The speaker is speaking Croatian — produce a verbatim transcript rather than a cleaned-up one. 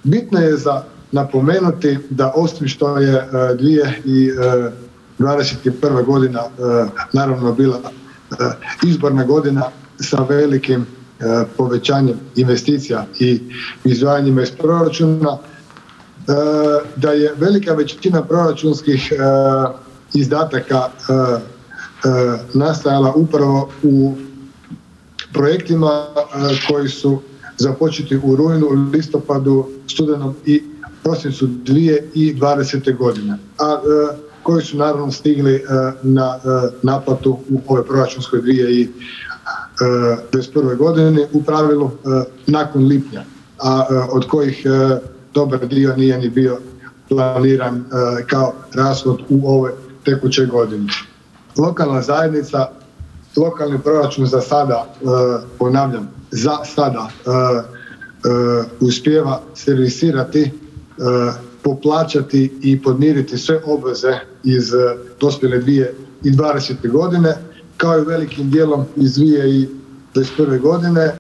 Bitno je za napomenuti da osim što je dvije tisuće dvadeset prva godina naravno bila izborna godina sa velikim povećanjem investicija i izdvajanjima iz proračuna, da je velika većina proračunskih izdataka nastajala upravo u projektima koji su započeti u rujnu, listopadu, studenom i prosincu dvije tisuće dvadesete godine, a koji su naravno stigli na naplatu u ovoj proračunskoj dvije tisuće dvadeset prve godine, u pravilu nakon lipnja, a od kojih dobar dio nije ni bio planiran kao rashod u ovoj tekućoj godini. Lokalna zajednica, lokalni proračun za sada, ponavljam, za sada uspijeva servisirati, poplaćati i podmiriti sve obveze iz dospjele dvije tisuće dvadesete godine, kao i velikim dijelom iz dvije tisuće dvadeset prve godine.